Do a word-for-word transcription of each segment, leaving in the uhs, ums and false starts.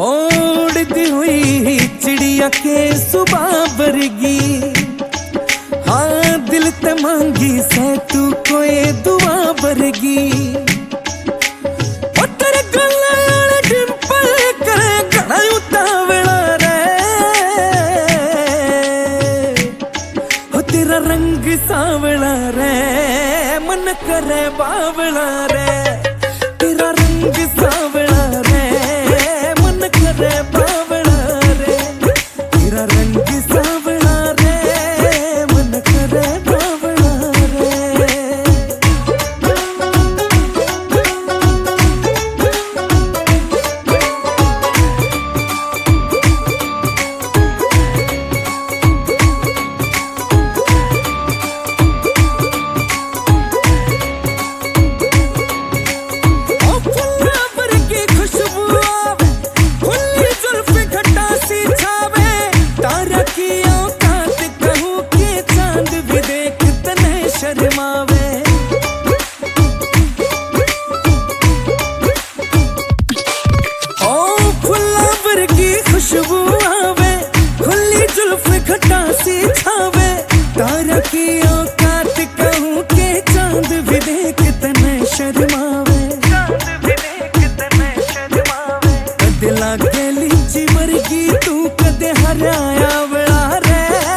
उड़ती हुई चिड़िया के सुबह वर्गी, हाँ दिल ते मांगी से तू कोई दुआ वर्गी। तेरे गले वाले डिंपल करे घना उतावला रे, हो तेरा रंग सांवला रे, मन करे बावला रे। तेरा रंग सांवला रे, मन करे बावला रे। तेरा रंग सांवला रे, मन करे बावला रे। शर्मावे ओ फुल्ला वर्गी खुशबू आवे, खुली जुल्फ खटासी छावे। तारा की औकात कहूँ के चांद भी देख तने शर्मावे, चांद भी देख तने शर्मावे। कदे लागे लीची वर्गी तू कदे हराया बड़ा रे।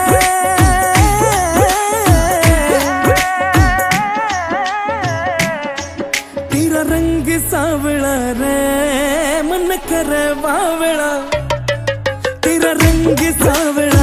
तेरा रंग सांवला रे, मन करे बावला। तेरा रंग सांवला